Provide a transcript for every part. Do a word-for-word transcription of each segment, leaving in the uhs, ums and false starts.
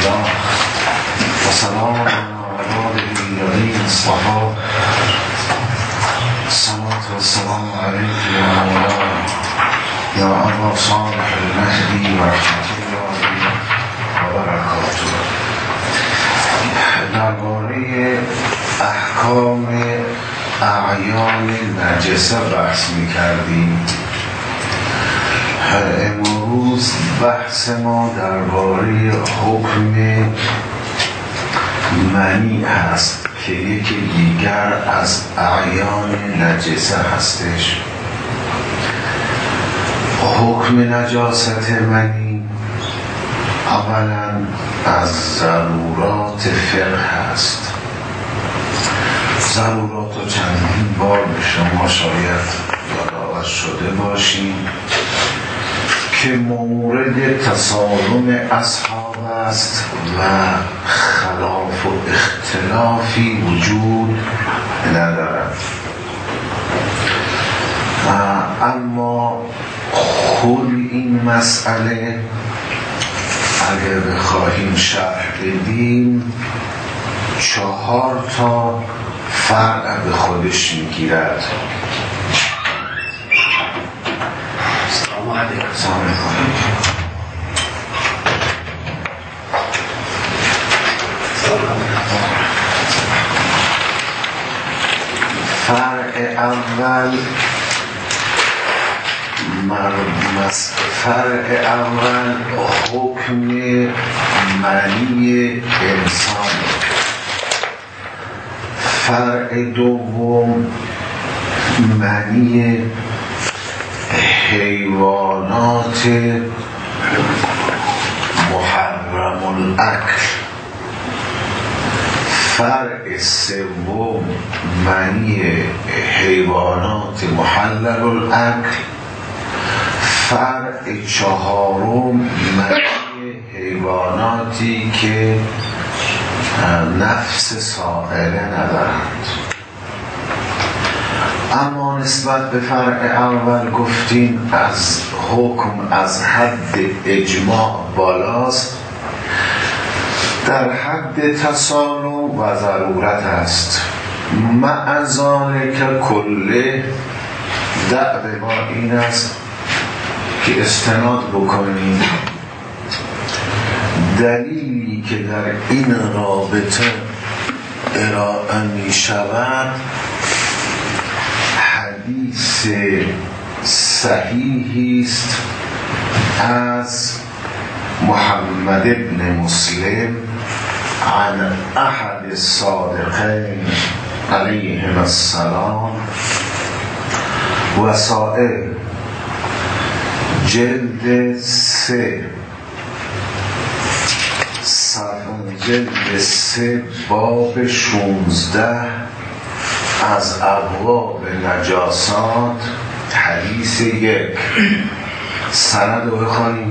الله و سلام علی الذین اصطفی. الصلاة والسلام علیک یا مولانا یا ابا صالح المهدی و رحمت الله و برکاته. درباره احکام اعیان نجسه بحث می‌کردیم. امروز بحث ما درباره حکم منی هست که یکی دیگر از اعیان نجسه هستش. حکم نجاست منی اولا از ضرورات فقه هست. ضرورات رو چندین بار به شما شاید یادآور شده باشیم که مورد تصادم اصحاب است و خلاف و اختلافی وجود ندارد. اما خود این مسئله اگر بخواهیم شرح بدیم چهار تا فرع به خودش میگیرد. سلام علیکم. سلام علیکم. فرع اول مرمز فرع اول حکم منی انسان. فرع دوم منی حیوانات محرم الاکل. فرع سوم منی حیوانات محلل الاکل. فرع چهارم منی حیواناتی که نفس سائله ندارند. اما نسبت به فرع اول گفتیم از حکم از حد اجماع بالاست، در حد تسالم و ضرورت است. مع ذالک کله دعوه ما این است که استناد بکنیم دلیلی که در این رابطه ارائه می شود حدیث صحیحی است از محمد ابن مسلم عن احد الصادقین علیهم السلام وسائل جلد سه جلد سه باب شونزده از ابواب نجاسات حدیث یک. سند رو بخوانیم.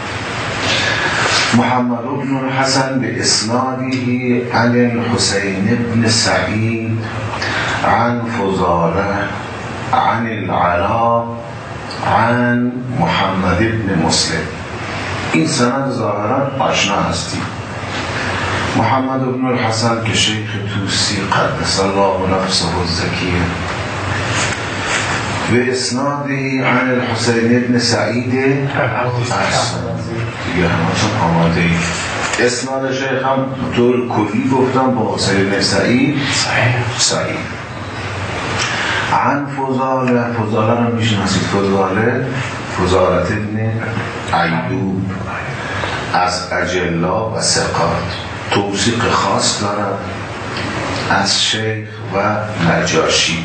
محمد بن الحسن به اسناده عن الحسین بن سعید عن فضاله عن العلا عن محمد بن مسلم. این سند ظاهرا آشنا هستیم. محمد بن الحسن که شیخ توسی قدس الله نفسه الزکیه به اسناده عن الحسین بن سعید احسن دیگه همچون آماده ای. اسناد شیخ هم طور کلی گفتم با حسین بن سعید سعید عن فضاله. فضاله رو میشناسید. فضاله فضالت ابن ایوب از اجلا و ثقات توثیق خاص دارد از شیخ و نجاشی.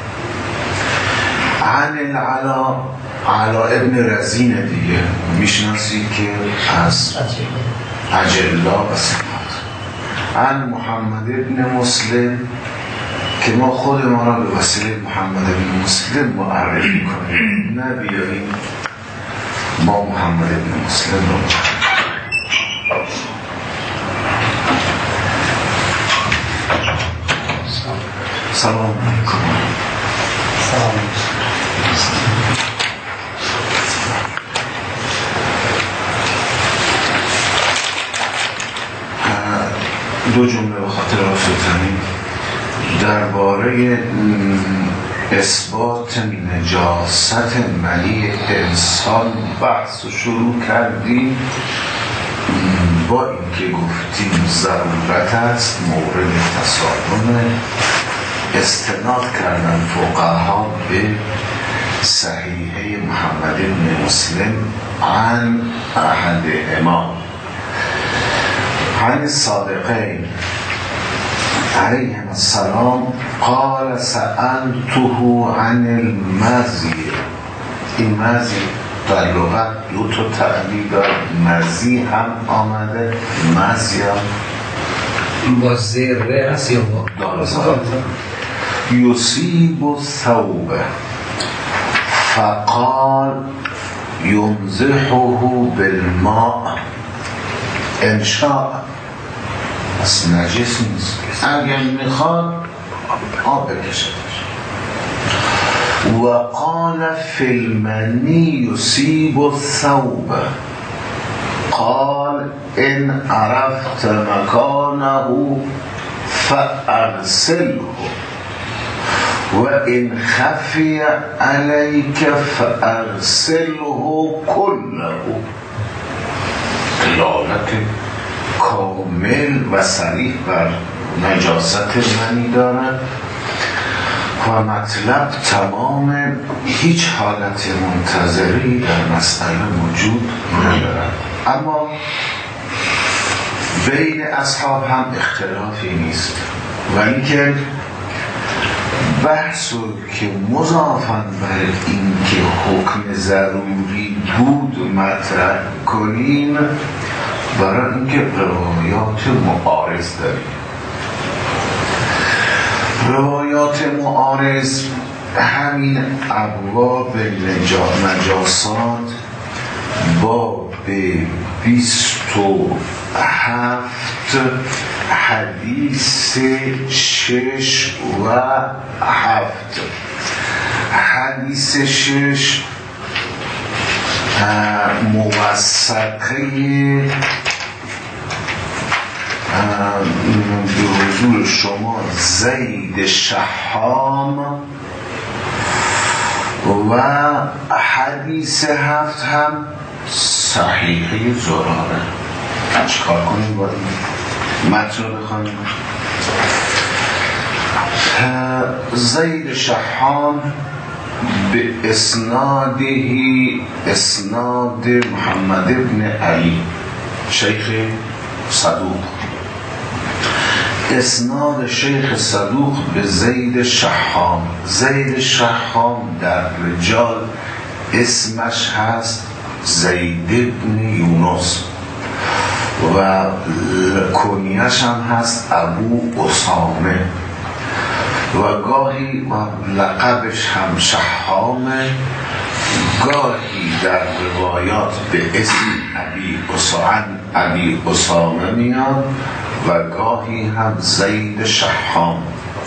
عن العلا علا ابن رزین دیگه میشناسید که از اجلا و ثقات. عن محمد ابن مسلم که ما خود ما را به وسیله محمد ابن مسلم معرفی کنیم، نه بیاییم با محمد ابن مسلم رو سلام علیکم. سلام. دو جمله به خاطر افتادنی درباره اثبات نجاست منی انسان بحث شروع کردیم، با اینکه گفتیم ضرورت است مورد تصادم استناد کردن فقها به صحیحه محمد بن مسلم عن احد امام عن الصادقین علیهم السلام قال سألته عن المزی. این مزی در لغت دو تا تعبیر دارد، مزی هم آمده، مزی هم با زره هست یا با دارزاد یصیب الثوب فقال یمزحه بالماء انشاء، از نجس نیست، اگر میخواد آب بکشدش. و قال فی المنی یصیب الثوب قال ان عرفت مکانه فارسله و ان خفی علیک فارسله کله. دلالت کامل و صریح بر نجاست منی دارد و مطلب تمام، هیچ حالت منتظری در مسئله موجود ندارد. اما بین اصحاب هم اختلافی نیست، ولی که بحثو که مضافاً بر این که حکم ضروری بود مطرح کنیم برای اینکه روایات معارض داریم. روایات معارض همین ابواب نجاسات باب بیست و هفت حدیث شش و هفت. حدیث شش موثقه به حضور شما زید شحام و حدیث هفت هم صحیحه زراره. چکار کنیم با این متن رو بخوانیم؟ زید شحام به اسنادهی اسناد محمد ابن علی شیخ صدوق، اسناد شیخ صدوق به زید شحام. زید شحام در رجال اسمش هست زید ابن یونس و کنیش هم هست ابو اسامه و گاهی و لقبش هم شحامه، گاهی در روایات به اسم ابی اسامه ابی اسامه میاد و گاهی هم زید شحام.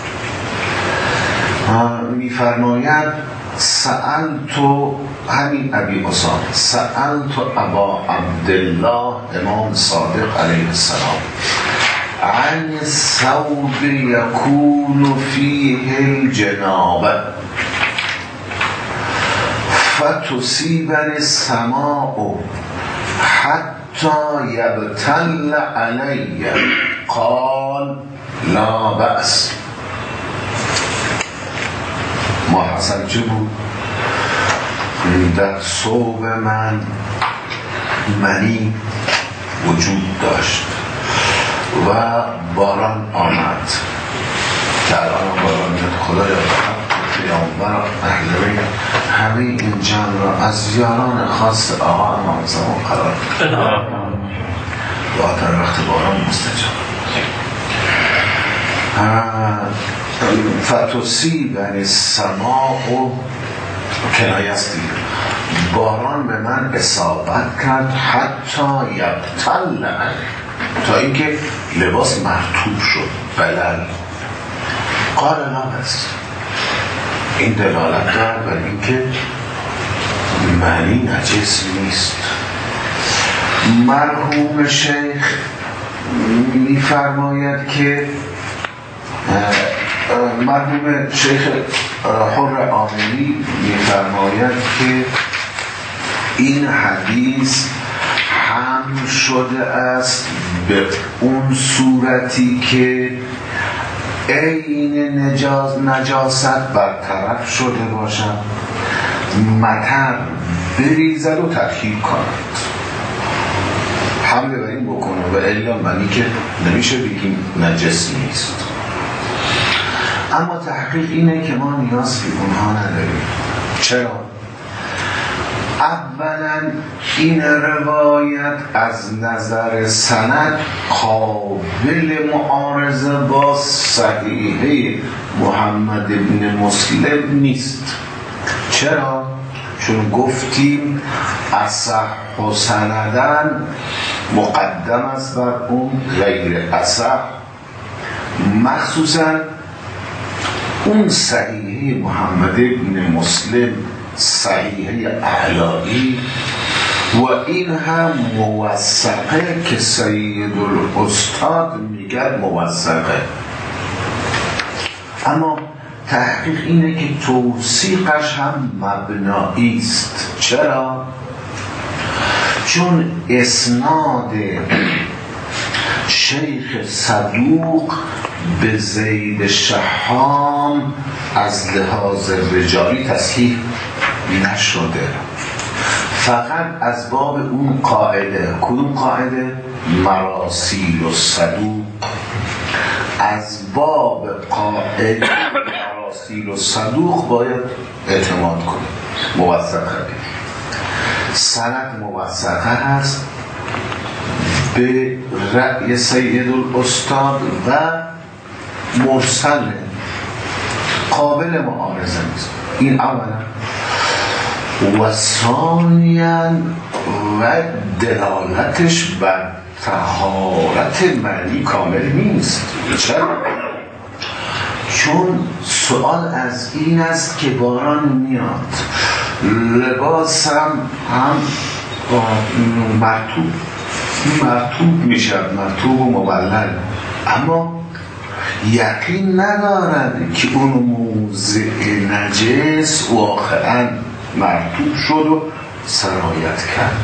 میفرماید سألتو همین ابی اسامه سألتو ابا عبدالله امام صادق علیه السلام عن الثوب يكون فيه الجنابه فتصيبني السماء حتى يبتل علي قال لا بأس. ما حصل چه بود؟ در ثوب من منی وجود داشت و باران آمد. که الان باران میاد خدا یا پیامبر اهل بیت همه این جمع را از یاران خاص آقا امام زمان قرار داد و در وقت باران مستجاب. فتصیب یعنی السماء و کنایه است، باران به من اصابت کرد حتی یبتل تا اینکه لباس مرطوب شد، بلل. قال لا بس، این دلالت دارد بر اینکه معنی نجس نیست. مرحوم شیخ میفرماید که مرحوم شیخ حر عاملی میفرماید که این حدیث هم شده است به اون صورتی که عین نجاز نجاست برطرف شده باشد، مطر بریزد و تطهیر کند، حمله بر این بکنه و الا معنی که نمیشه بگیم نجس نیست. اما تحقیق اینه که ما نیاز به اونها نداریم. چرا؟ اولا این روایت از نظر سند قابل معارضه با صحیحه محمد ابن مسلم نیست. چرا؟ چون گفتیم اصح سندن مقدم است بر اون غیر اصح، مخصوصا اون صحیحه محمد ابن مسلم صحیحه اعلایی و این هم موثقه که سید الاستاد میگه موثقه. اما تحقیق اینه که توثیقش هم مبنایی است. چرا؟ چون اسناد شیخ صدوق به زید شحام از لحاظ رجالی تصحیح نشده، فقط از باب اون قاعده. کدوم قاعده؟ مراسیل و صدوق. از باب قاعده مراسیل و صدوق باید اعتماد کنیم. موثقه، سند موثقه هست به رأی سید الاستاد و مرسل، قابل معارضه نیست. این اولا. و ثانیاً و دلالتش بر طهارت معنی کامل نیست. چرا؟ چون سوال از این است که باران میاد، لباس هم هم مرطوب مرطوب میشد، مرطوب و مبلل، اما یقین ندارد که اون موضع نجس واقعا مرطوب شد و سرایت کرد.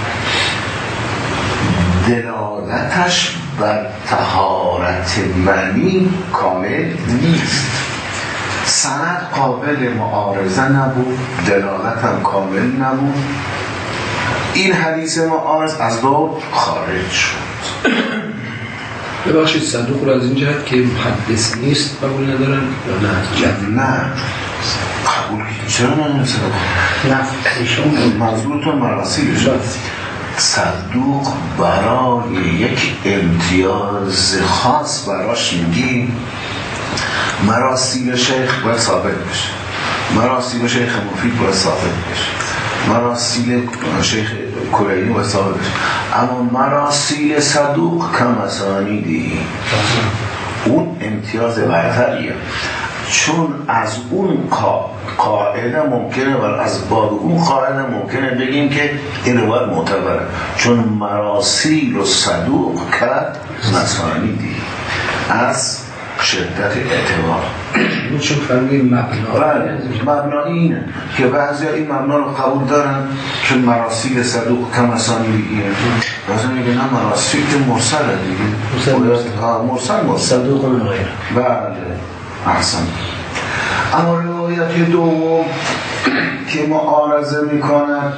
دلالتش بر طهارت معنی کامل نیست. سند قابل معارضه نبود، دلالت هم کامل نبود. این حدیث معارض از باب خارج شد. ببخشید صدوق رو از این جهت که محدث نیست قبول ندارن یا نه؟ نه قبول چرا نه؟ نه منظورتون مراسیلش صدوق برای یک امتیاز خاص براش میگی مراسیل شیخ باید ثابت بشه، مراسیل شیخ مفید باید ثابت بشه، مراسیل شیخ کلینی باید ثابت بشه. اما مراسیل صدوق کم اسانیدی، اون امتیاز برتریه، چون از اون قاعده ممکنه و از باب اون قاعده ممکنه بگیم که این روایت معتبره، چون مراسیل و صدوق کرد مسانیدی از شدت اعتبار. این چون فرمید مبنا مبنا اینه که بعضی این مبنا رو قبول دارن که مراسیل صدوق کم مسانیدیه، بعضی میگه نه مراسیل که مرسله دیگه، مرسل مرسل صدوق و غیره. بله احسن. اما روایت دوم که معارضه میکنه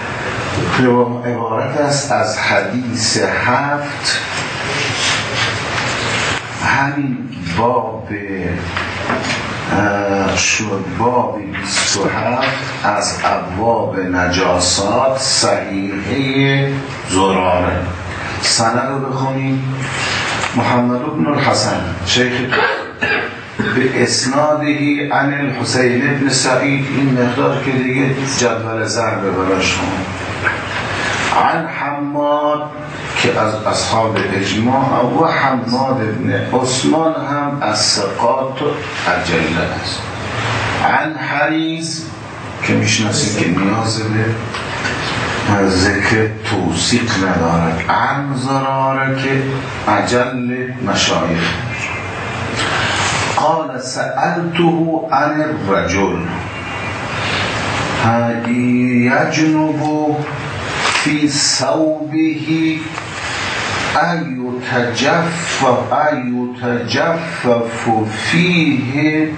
عبارت است از حدیث هفت، همین باب شد باب بیست و هفت از ابواب نجاسات صحیحه زراره. سند رو بخونیم. محمد بن الحسن شیخ به اسنادهی عن الحسین ابن سعید، این مقدار که دیگه جدول ضربه براشون، عن حماد که از اصحاب اجماع و حماد ابن عثمان هم از ثقات اجله است، عن حریز که میشناسید که نیاز به ذکر توثیق ندارد. عن زراره که اجل مشایخ. قال سألته عن الرجل یجنب فی ثوبه ایتجفف ایتجفف فیه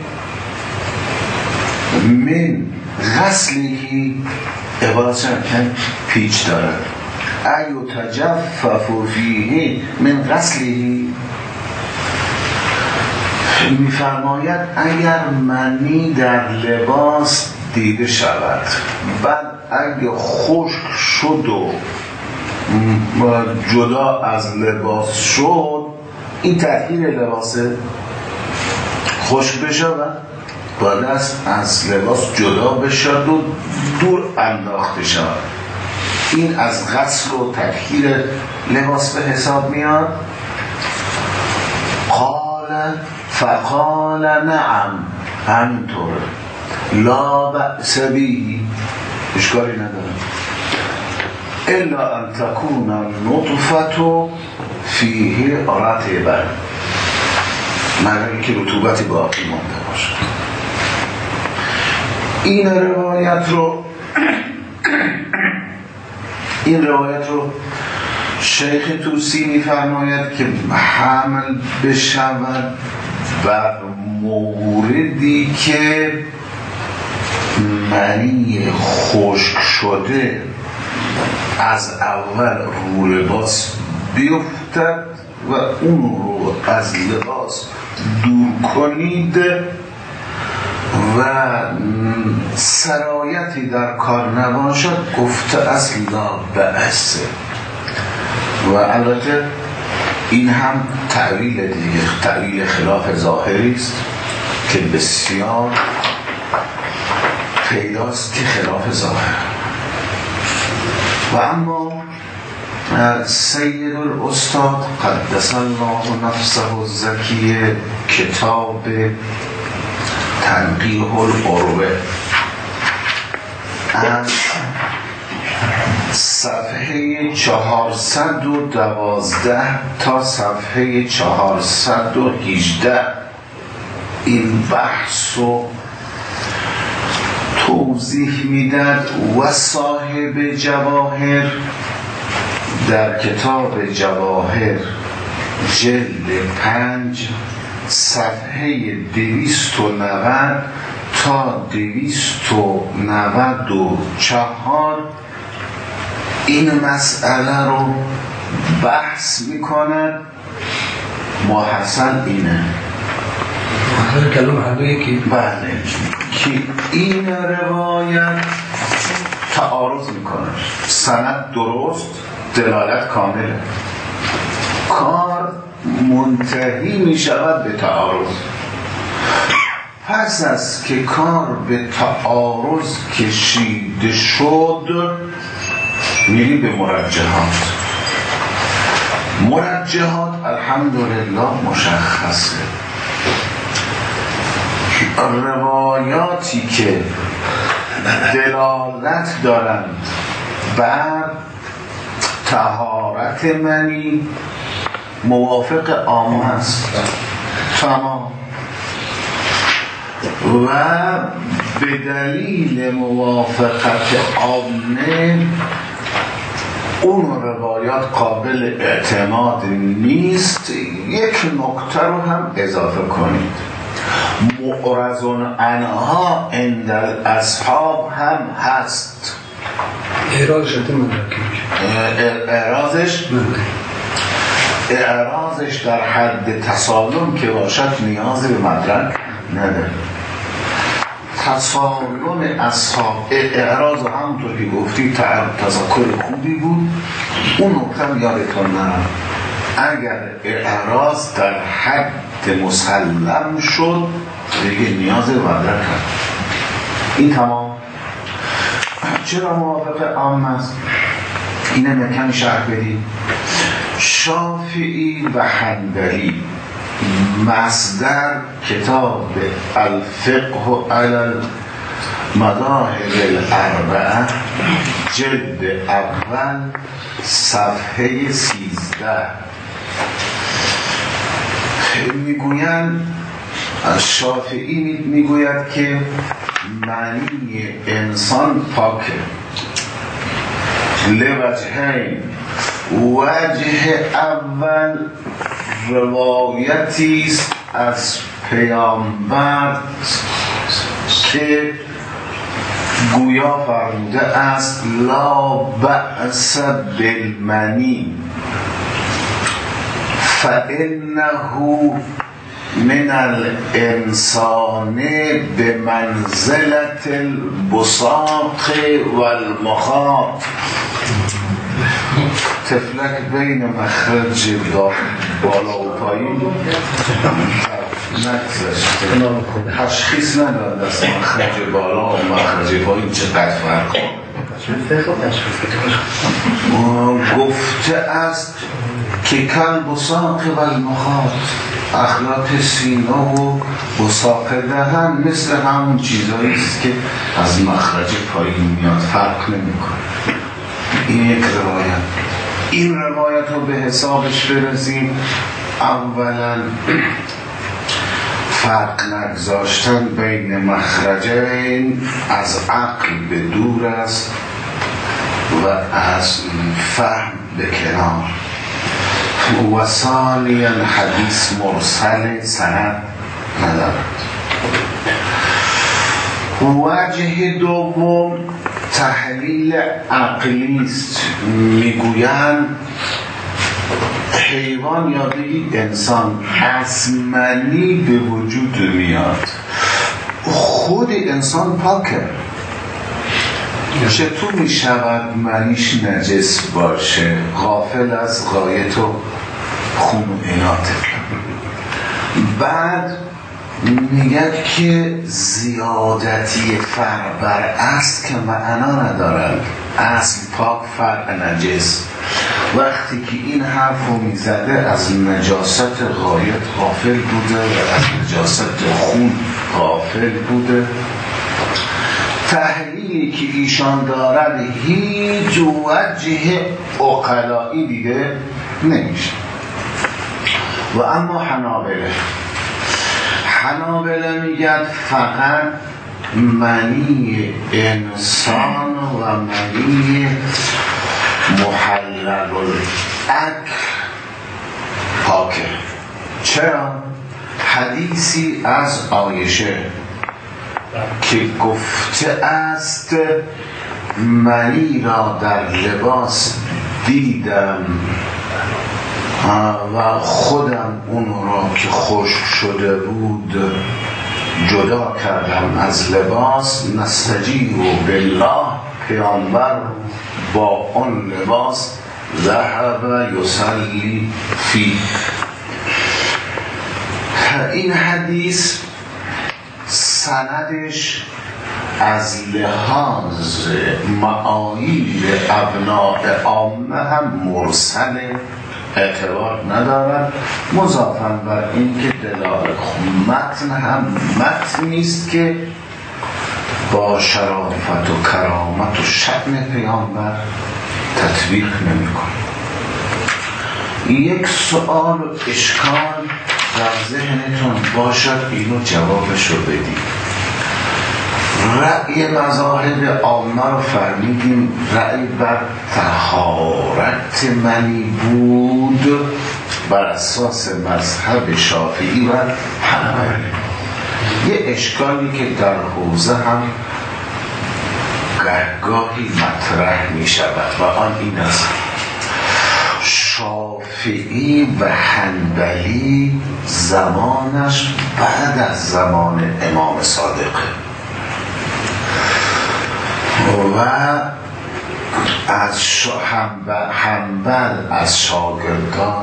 من غسله. عبارت کن پیچ دارد. ایتجفف فیه من غسله می‌فرماید اگر منی در لباس دیده شود، بعد اگه خشک شد و جدا از لباس شد، این تغییر لباس خشک بشود، باید است از لباس جدا بشد و دور انداخته شود. این از غسل و تطهیر لباس به حساب میاد. قال فقال نعم همینطوره، لا بأس بی، اشکالی نداره، الا ان تكون النطفة فیه رطبا، مگر اینکه رطوبتی باقی مانده باشه. این روایت رو این روایت رو شیخ توسی می‌فرماید که حمل بشود بر موردی که منی خشک شده از اول رو لباس بیفتد و اون رو از لباس دور کنید و سرایتی در کار نباشد، گفته اصلا بأسه. و البته این هم تعویل دیگه، تعویل خلاف ظاهری است که بسیار پیداست که خلاف ظاهر. و اما سید الاستاد قدس الله نفسه الزکیه کتاب تنقیح القربه از صفحه چهارصد و دوازده تا صفحه چهارصد و هجده این بحث و توضیح میداد. و صاحب جواهر در کتاب جواهر جلد پنج صفحه دویست و نود تا دویست و نود و چهار این مسئله رو بحث میکنه. محسن اینه محسن کلام هر دو یکی، بله، که این روایت تعارض میکنه، سند درست، دلالت کامله، کار منتهی میشود به تعارض. پس از که کار به تعارض کشیده شد میریم به مرجحات. مرجحات الحمدلله مشخصه، روایاتی که دلالت دارند بر طهارت منی موافق عامه است، تمام. و به دلیل موافقت عامه اون روایات قابل اعتماد نیست. یک نکته رو هم اضافه کنید، معرض عنها عند الاصحاب هم هست. اعراضش اعراضش اعراضش در حد تسالم که باشد نیازی به مدرک نداره. تسالم اصحاب اعراض همونطور که گفتی تذکر خوبی بود. اون نکته یادتون نرم، اگر اعراض در حد مسلم شد دیگه نیاز به مدرک هست. این تمام. چرا موافق عام است؟ اینه مکمی شرح بدیم. شافعی و حنبلی مصدر کتاب الفقه علی مذاهب الاربعه جلد اول صفحه سیزده میگویند از شافعی میگوید که معنی انسان پاکه لوجهین. وجه اول روایتی است از پیامبر که گویا فرموده است لا بأس بالمنی فإنه من الانسان به منزلت البصاق والمخاط. تفلک بین مخرج بالا و پایین نگذاشته، تشخیص نداد از مخرج بالا و مخرج پایین چقدر فرق گفته است که کل بساق و المخاط، اخلاط سینه و بساق دهن مثل همون چیزایی است که از مخرج پایین میاد، فرق نمیکنه. این یک روایت. این روایت رو به حسابش برسیم. اولا فرق نگذاشتن بین مخرجین از عقل به دور است و از فهم به کنار. و ثانیاً حدیث مرسل سند ندارد. وجه دوم تحلیل عقلی است. میگویند حیوان یا دیگه انسان از منی به وجود میاد، خود انسان پاکه. چطور می شود منیش نجس باشه؟ غافل از غایت و خون و ایناته. بعد میگه که زیادتی فرق بر اصل که معنا ندارد، اصل پاک فرق نجس. وقتی که این حرف رو میزده از نجاست غایت غافل بوده و از نجاست خون غافل بوده. تحلیلی که ایشان دارد هیچ وجه عقلایی دیده نمیشه. و اما حنابله حنابله میگن فقط منی انسان و منی محلل الاکل پاکه. چرا؟ حدیثی از عایشه که گفته است منی را در لباس دیدم و خودم اون را که خشک شده بود جدا کردم از لباس. نستجیر بالله، پیامبر با اون لباس ذهب یصلی فی. این حدیث سندش از لحاظ معایل ابناء عامه هم مرسل اعتبار ندارد، مضافاً بر این که دلالت متن هم متن نیست که با شرافت و کرامت و شأن پیامبر تطبیق نمی‌کنه. یک سوال و اشکال در ذهنتون باشد، اینو جوابش رو بدید. رأی مذاهب عامه رو فرمیدیم رأی بر طهارت منی بود بر اساس مذهب شافعی و حنبلی. یه اشکالی که در حوزه هم گهگاهی مطرح می شود و آن این است: شافعی و حنبلی زمانش بعد از زمان امام صادقه و از حنبل از شاگردان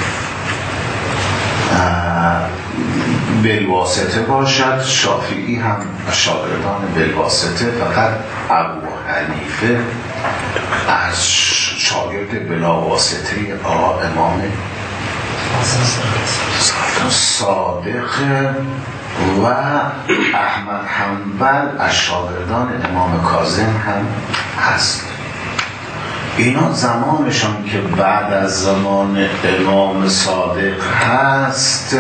بالواسطه باشد، شافعی هم شاگردان بالواسطه، فقط ابو حنیفه از شاگرد بلاواسطه آقا امام صادق و احمد حنبل از شاگردان امام کاظم هم هست. اینا زمانشان که بعد از زمان امام صادق هست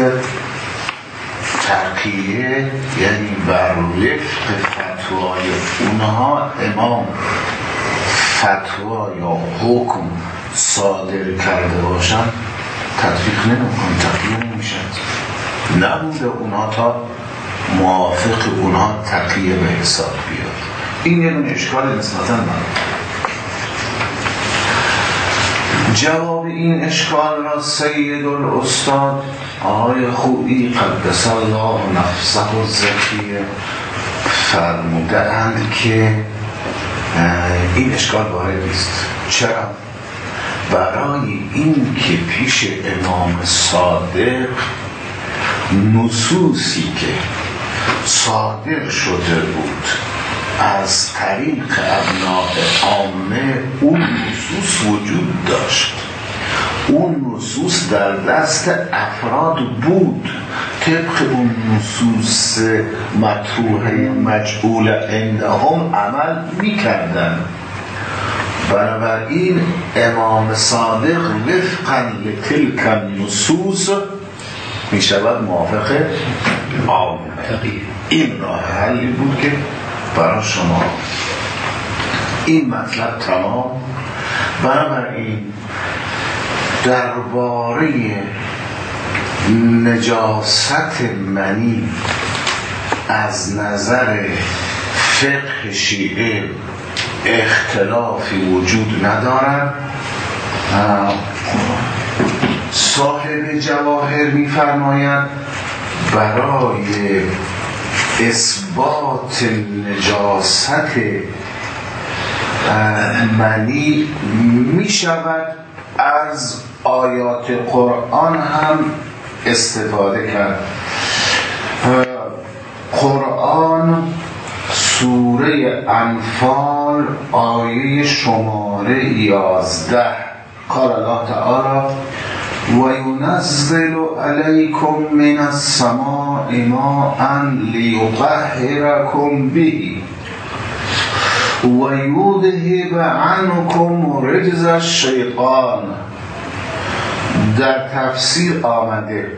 تقیه، یعنی بر وفق فتوای اونها امام فتوا یا حکم صادر کرده باشن تطبیق نمی‌کنن، تقیه نمیشن. نبوده اونها تا موافق اونها تقیه به حساب بیاد. این یه نوع اشکال نسبتاً من. جواب این اشکال را سید الاستاد آقای خویی قدس الله نفسه الزکیه فرموده اند که این اشکال وارد نیست. چرا؟ برای این که پیش امام صادق نصوصی که صادر شده بود از طریق ابناء عامه اون نصوص وجود داشت، اون نصوص در دست افراد بود، طبق اون نصوص مطروحه مجعول عندهم عمل میکردن. بنابراین امام صادق وفقا لتلک النصوص میشود موافق عامه. این راه حلی بود که برای شما این مطلب تمام. بنابراین درباره نجاست منی از نظر فقه شیعه اختلافی وجود ندارد. صاحب جواهر می‌فرماید برای اثبات نجاست منی می شود از آیات قرآن هم استفاده کرد. قرآن سوره انفال آیه شماره یازده قال الله تعالی و ینزل علیکم من السماء ماء لیطهرکم به و یذهب عنکم رجز الشیطان. در تفسیر آمده،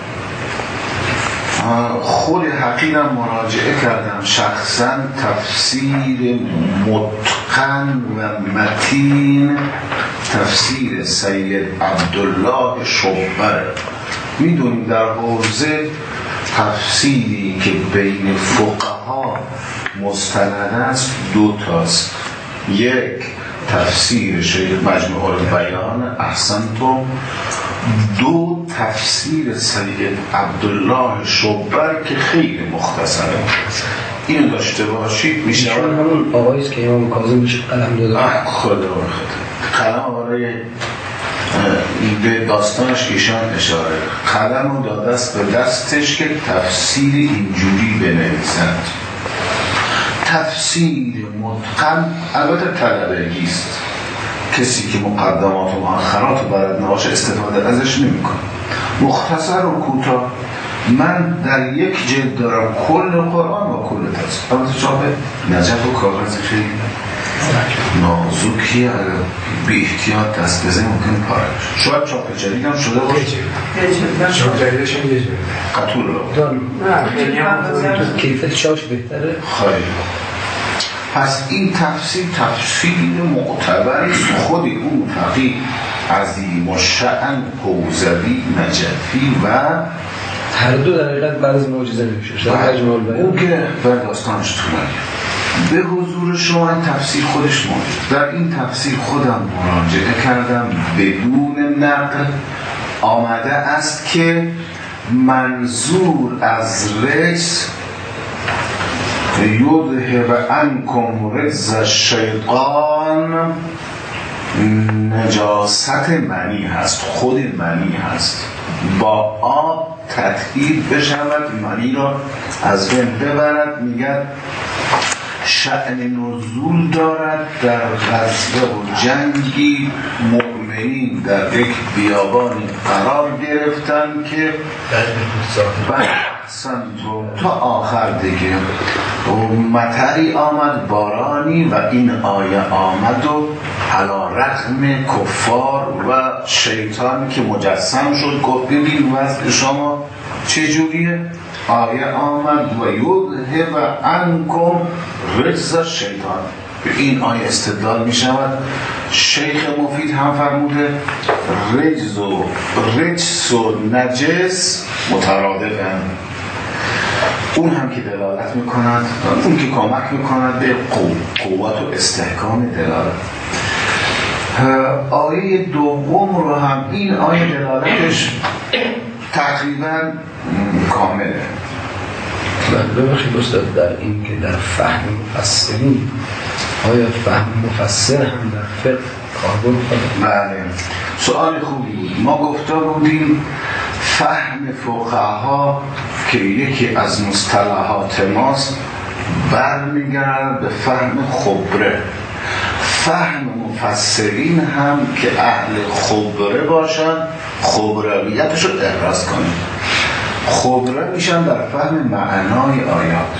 خود حقیرم مراجعه کردم شخصا، تفسیر متقن و متین تفسیر سید عبدالله شبر. میدونیم در حوزه تفسیری که بین فقها مستند است دو تاست. یک تفسیر شیخ مجموع البیان احسنتم، دو تفسیر سید عبدالله شبر که خیلی مختصره. اینو داشته باشید میشه. چون همون آقاییست که امام کاظم بهش قلم داده. خدا قلم برای به داستانش ایشان اشاره، قلم رو داده است به دستش که تفسیر اینجوری بنویسند. تفسیر متقن البته طلبگیست، کسی که مقدمات و مؤخرات و بلد نباشه استفاده ازش نمی‌کنه. مختصر و کوتاه من در یک جلد دارم کل قرآن و کل تفسیر. البته چاپ نجف و کاغذ خیلی نازوکی بی احتیاط دست بزنی ممکنه پاره بشه. شاید چاپ جدید هم شده باشه. چاپ جدیدش هم یه جلد قطول رو نه کیفیت چاپش بهتره. خیلی. پس این تفسیر تفسیر معتبری خود اون فقیه عظیم الشأن حوزوی نجفی و هر دو در حقیقت بعد از معجزه میشه. اون که بر داستانش طولانیه. به حضور شما این تفسیر خودش موجود. در این تفسیر خودم مراجعه کردم، بدون نقل آمده است که منظور از رجز یذهب عنکم رجز الشیطان نجاست منی هست، خود منی هست. با آب تطهیر بشود، منی را از بین ببرد. میگن شأن نزول دارد در غزوه و جنگی مؤمنین در یک بیابانی قرار گرفتن که بحثن تا آخر دیگه مطری آمد، بارانی، و این آیه آمد و علا رغم کفار و شیطان که مجسم شد گفت ببین وضع شما چجوریه؟ آیه آمد و یذهب عنکم رجز الشیطان. به این آیه استدلال می شود. شیخ مفید هم فرموده رجز و رجس و نجس مترادفن. اون هم که دلالت می کند، اون که کمک می کند به قوت و استحکام دلالت. آیه دوم رو هم این آیه دلالتش تقریبا کامله. ببخشید استاد، در این که در فهم مفسرین آیا فهم مفسر هم در فقه کاربرد کنه؟ بله، سؤال خوبی بود. ما گفته بودیم فهم فقها که یکی از مصطلحات ماست برمیگرد به فهم خبره. فهم مفسرین هم که اهل خبره باشن خبرویتش رو احراز کنن. خبره میشن در فهم معنای آیات.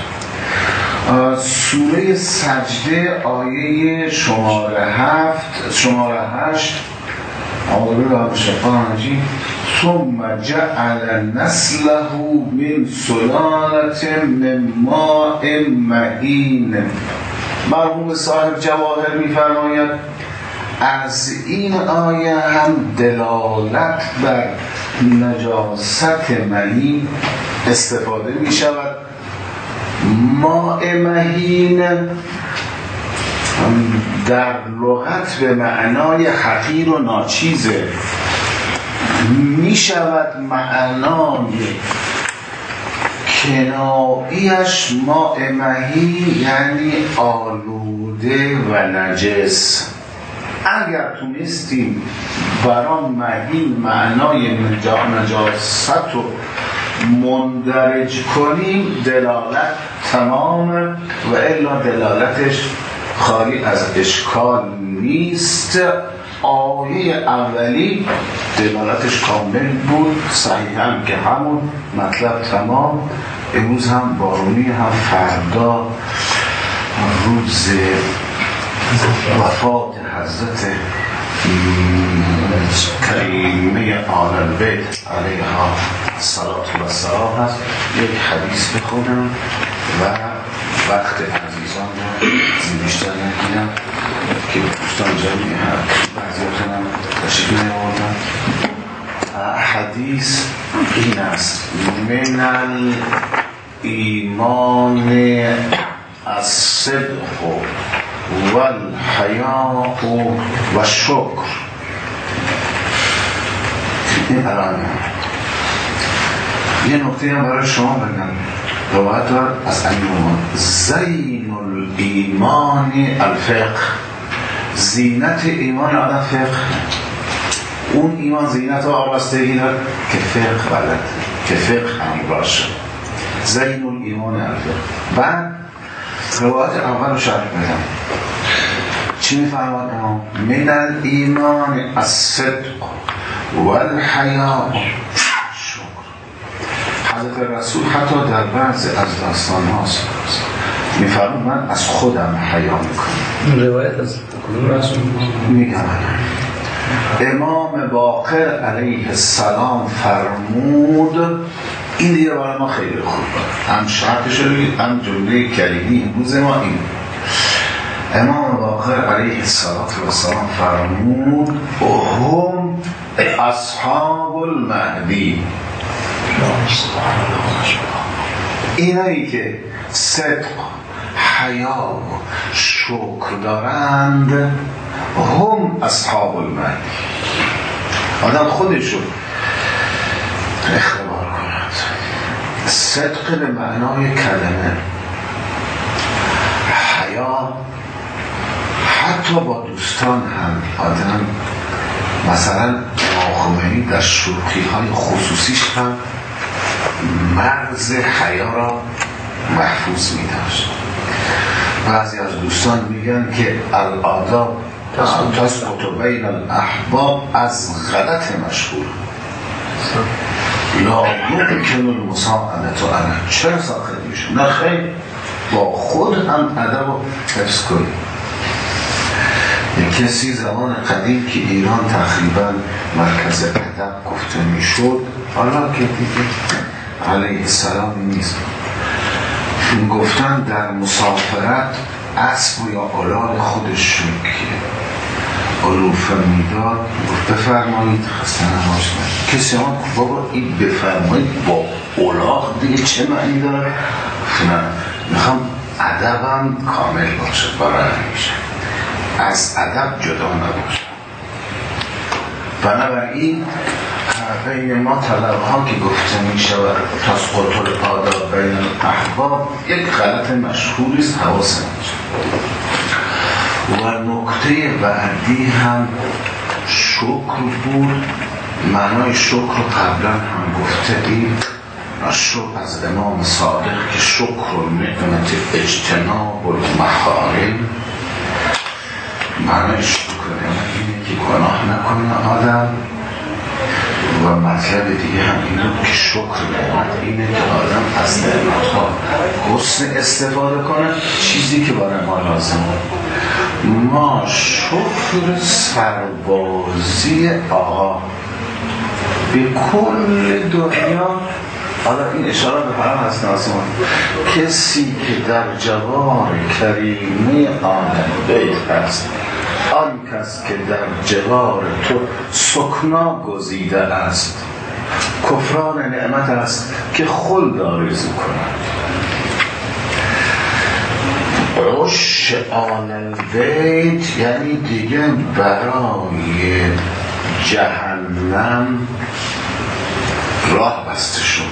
سوره سجده آیه شماره هفت شماره هشت اعوذ بالله من الشیطان الرجیم ثم جعل نسله من سلالة من ماء مهین. مرحوم صاحب جواهر میفرماید از این آیه هم دلالت بر نجاست مهین استفاده می شود. ماء مهین در لغت به معنای حقیر و ناچیزه، می شود معنای کناییش ماء مهین یعنی آلوده و نجس. اگر تونستیم برام مهین معنای نجاست رو مندرج کنیم دلالت تمام، و الا دلالتش خالی از اشکال نیست. آیه اولی دلالتش کامل بود، صحیحاً که همون مطلب تمام. امروز هم بارونی هم فردا روز وفات حضرت کریمه آل البیت علیها الصلاة و السلام هست. یک حدیث بخونم و وقت عزیزان رو بیشتر نگیرم که دوستان جمعی هست بعضیاتون هم تشکیل نماردن. حدیث این است: من الایمان الصدق والحیاء و شکر. این الان یه نکته هم برای شما بگم. روایت دار از ایمان زین الایمان الفقه. زینت ایمان آدم فقه. اون ایمان زینت و آبستگی دار که فقه بلد، که فقه هم باشه. زین الایمان الفقه. بعد روایت اول رو شرح بدم. چی میفرماد امام؟ من الایمان الصدق والحیاء شکر. حضرت رسول حتی در بعض از داستان هاست میفرماد من از خودم حیا میکنم. روایت از کدوم رسول میگم؟ امام باقر علیه السلام فرمود. این دیگه برای ما خیلی خوب، هم شرطش رو بگید هم جمله کلیدی امروز ما این. امام باقر علیه السلام فرمود هم اصحاب المهدی. اینایی که صدق، حیا، شکر دارند هم اصحاب المهدی. آدم خودشو اختبار کند. صدق به معنای کلمه، حیا حتی با دوستان هم آدم، مثلا خمینی در شوخی های خصوصیش هم مرز حیا را محفوظ می داشت. بعضی از دوستان میگن که الاداب تسقط بین الاحباب از غلط مشهور لا یمکن المساعدت علیه. چرا ساخت میشه؟ نه خیر، با خود هم ادب و حفظ کنی. یک کسی زمان قدیم که ایران تقریبا مرکز ادب گفته میشد، حالا که دیگه علیه السلام نیست، گفتن در مسافرت اسب و یا اولاد خودش رو که علوفه میداد گفت بفرمایید خسته نباشید. کسی هم بابا این بفرمایید با اولاغ دیگه چه معنی داره؟ نه، میخوام ادبم کامل باشه، برای همیشه از ادب جدا نباشه. بنابراین بین ما طلبه ها که گفته می شود تسقط الآداب بین الاحباب یک غلط مشهوری است، حواسم میشه. و نکته بعدی هم شکر بود. معنای شکر رو قبلا هم گفته ایم، شکر از امام صادق که شکر و نعمت اجتناب و محارم. معنای شکر نعمت اینه که گناه نکنه آدم، و مطلب دیگه هم اینه که شکر نعمت اینه که آدم از نعمت ها حسن استفاده کنه، چیزی که برای ما لازمه. ما شکر سربازی آقا به کل دنیا، حالا این اشاره به فرام هست ناسمان، کسی که در جوار کریمه آن بیت هست، آن کس که در جوار تو سکنا گزیده است، کفران نعمت است که خلد آرزو کند. عش آل البیت یعنی دیگه برای جهنم راه بسته شد.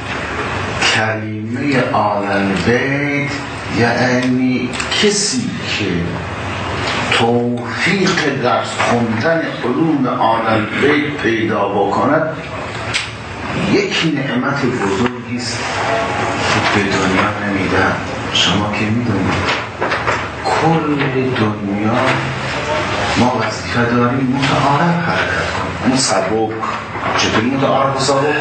کریمه آل البیت یعنی کسی که توفیق درس خوندن علوم آل البیت پیدا بکند، یک نعمت بزرگی است که به دنیا نمیدن. شما که میدونید کل دنیا ما وظیفه داریم متعارف حرکت کنیم. مصبوک چطوری متعارف و سابق؟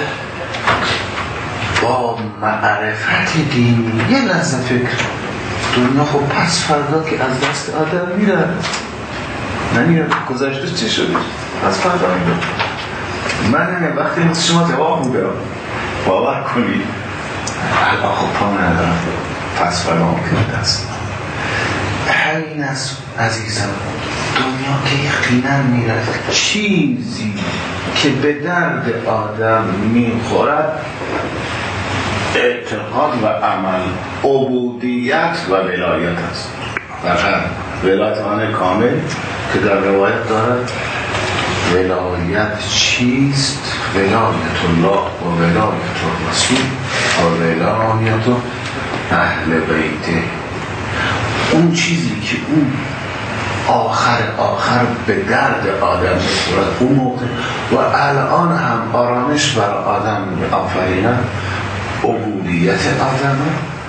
با معرفت دینی. یه لحظه فکر دنیا خب پس فردا که از دست آدم میره نمیره، گذاشته چی شده؟ پس فردا میره. من نمیم وقتی مثل شما جواب بوده باور کنید الان خب پا ندارم، پس فردا ممکنه دست همین است عزیزم. دنیا که یقینا میره، چیزی که به درد آدم میخورد اعتقاد و عمل، عبودیت و ولایت است. فقط ولایت معنی کامل که در روایت دارد ولایت چیست؟ ولایت الله و ولایت الرسول و ولایت اهل بیته. اون چیزی که اون آخر آخر به درد آدم میخورد اون موقع و الان هم آرامش بر آدم آفرینه، عبودیت آدم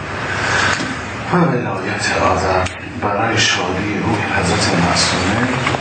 و ولایت آدم برای شادی روح حضرت معصومه